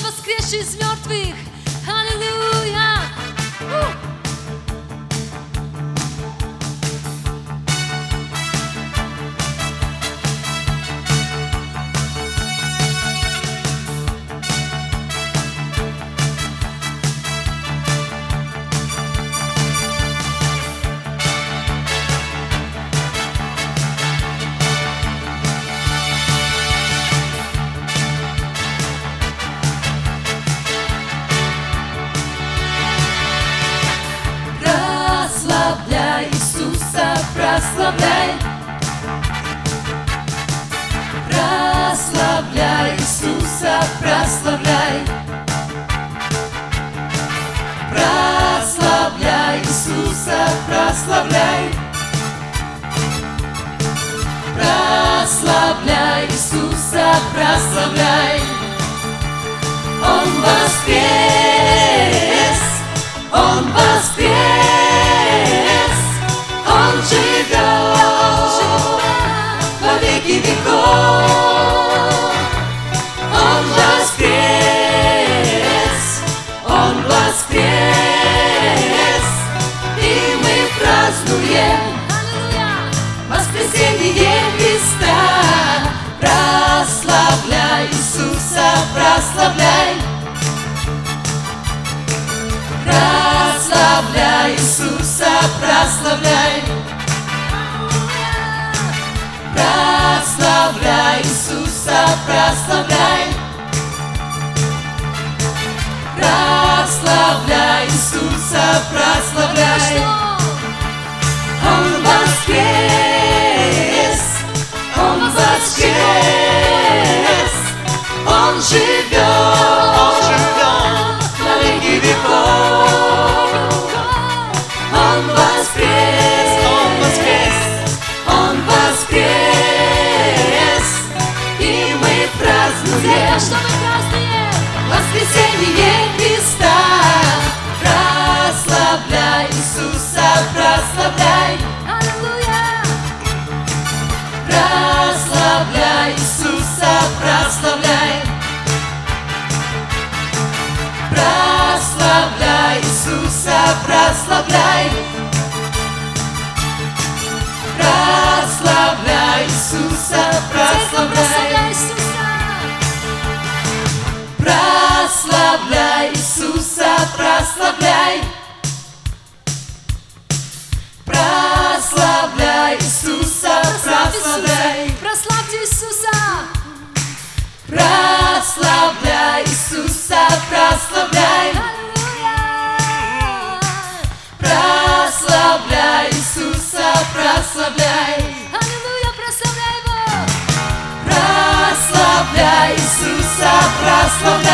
воскресший из мертвых. Аллилуйя! Прославляй, прославляй Иисуса, прославляй, прославляй Иисуса, прославляй, прославляй Иисуса, прославляй. Он воскрес, Он воскрес, Он живет во веки веков. Он воскрес, Он воскрес, и мы празднуем воскресение Христа. Прославляй Иисуса, прославляй, прославляй Иисуса, прославляй, прославляй Иисуса, прославляй, прославляй Иисуса, прославляй. Он воскрес, Он воскрес, Он живет во веки веков. Он воскрес, Он воскрес, и мы празднуем, что мы празднуем воскресение Христа. Прославляй Иисуса, прославляй, аллилуйя, прославляй Иисуса, прославляй, прославляй Иисуса, прославляй, прославляй Иисуса, прославляй, прославляй Иисуса, прославляй, прославляй Иисуса, прославляй, прославьте Иисуса, прославляй Иисуса, прославляй, прославляй Иисуса, прославляй, аллилуйя, прославляй Его, прославляй Иисуса, прославляй.